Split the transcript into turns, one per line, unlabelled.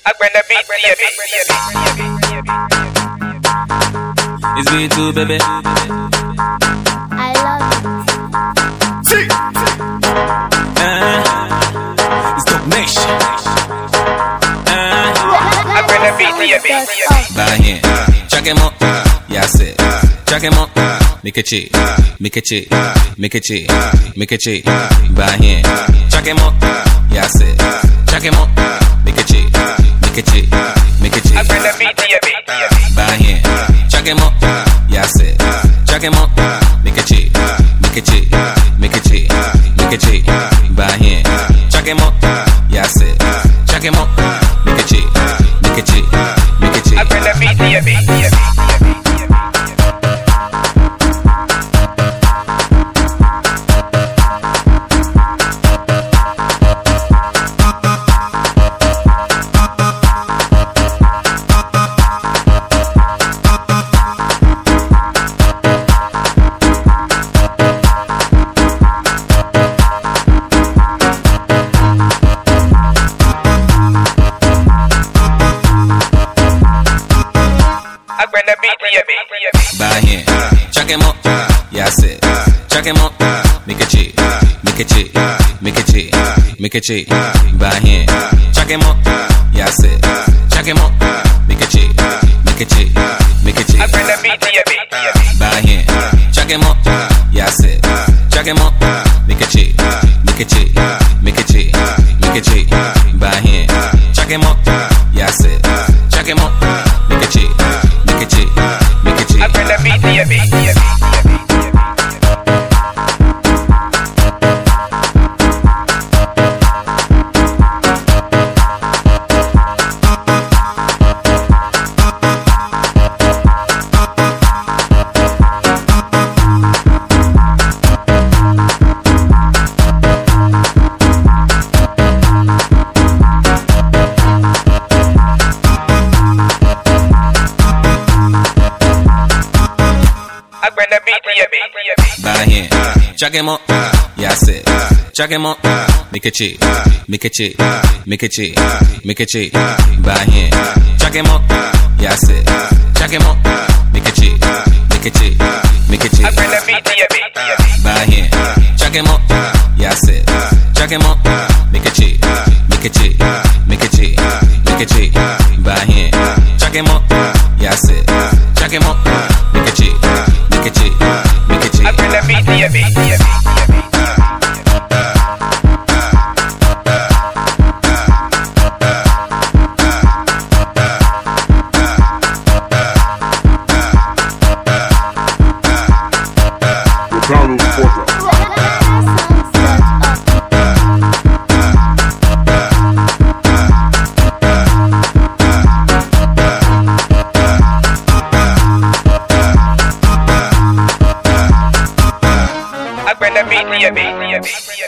It's me too, baby.
I love it.
See.
It's Dope Nation. By hand, check him up. Yeah, I said, check him up. Make a check, make a check, make a check, make a check. By hand, check him up. Yeah, I said, check him up. Make a check, make a check, make a check. By hand, check him up. Yeah, I said, check him up. Make a check, make a check, make a check, make a check. By hand, check him up. Yeah, I said, check him up. Make a check, make a check, make a check. By hand, check him up. Yeah, I said, check him up. Make a check, make a check, make a check, make a check. By hand, check him up. Yeah, I said, check him up. Make a check, make a check, make a check. By hand, check him up. Yeah, I said, check him up. Make a check, make a check, make a check, make a check. By hand, check him up. Yeah, I said, check him up. Make a check, make a check, make a check. By hand, check him up. Yeah, I said, check him up. Make a check, make a check, make a check, make a check. By hand, check him up. Yeah, I said, check him up. Make a check, make a check, make a check. By hand, check him up. Yeah, I said, check him up. Make a check, make a check, make a check, make a check. By hand, check him up. Yeah, I said, check him up. Make a check, make a check, make a check.
Yeah.